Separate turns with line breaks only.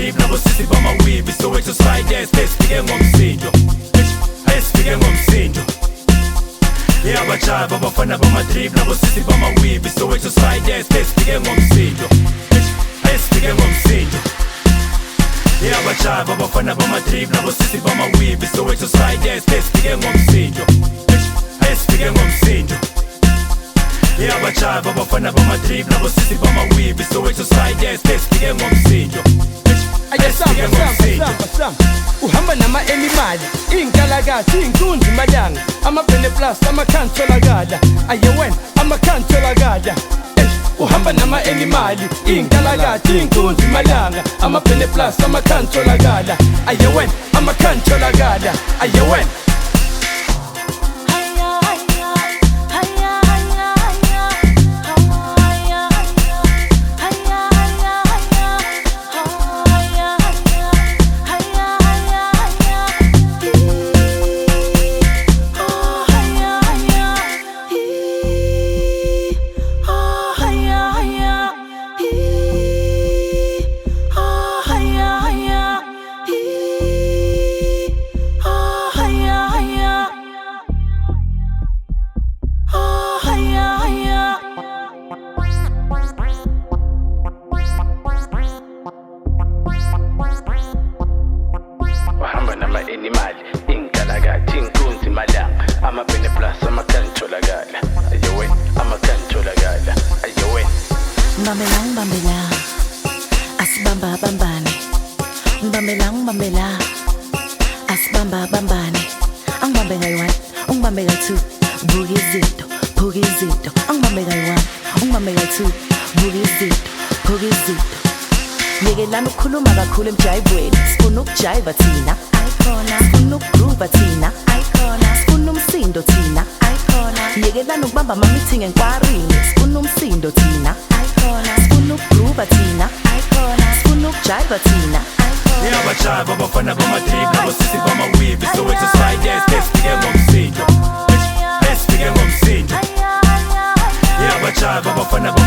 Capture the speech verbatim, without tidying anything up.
bamadrip nabo sisi bamawibi Soweto Spiders besifike ngomsindo besifike ngomsindo Abajava bafana bamadrip nabo sisi bamawibi Soweto Spiders besifike ngomsindo besifike ngomsindo Abajava bafana bamadrip nabo sisi bamawibi Soweto Spiders besifike ngomsindo besifike ngomsindo Abajava bafana bamadrip nabo sisi bamawibi Soweto Spiders besifike ngomsindo besifike ngomsindo
uhamba nama-animali, iy'nkalakathi, iy'nkunzi malanga ama-Bene Plus, amakhansolakala ayewena, amakhansolakala uhamba nama-animali, iy'nkalakathi, iy'nkunzi malanga ama-Bene Plus, amakhansolakala ayewena, amakhansolakala ayewena
Animal, inkalakathi, inkunzi malanga ama-Bene Plus, amakhansolakala ayewen, amakhansolakala ayewen
Mbambela mbambela asibamba bambane Mbambela mbambela asibamba bambane Angibambe kayi-one, ungibambe kayi-two buka izinto, phuka izinto Angibambe kayi-one, ungibambe kayi-two buka izinto, phuka izinto Yekelana ukukhuluma kakhulu emjayivweni sifuna ukujayiva thina sifuna ukugroova thina sifuna umsindo thina yekelana ukubamba ama-meeting enkwarini sifuna umsindo thina sifuna ukugroova thina sifuna ukujayiva thina
Abajava bafana bamadrip nabo sisi bamawibi Soweto Spiders besifike ngomsindo besifike ngomsindo Abajava bafana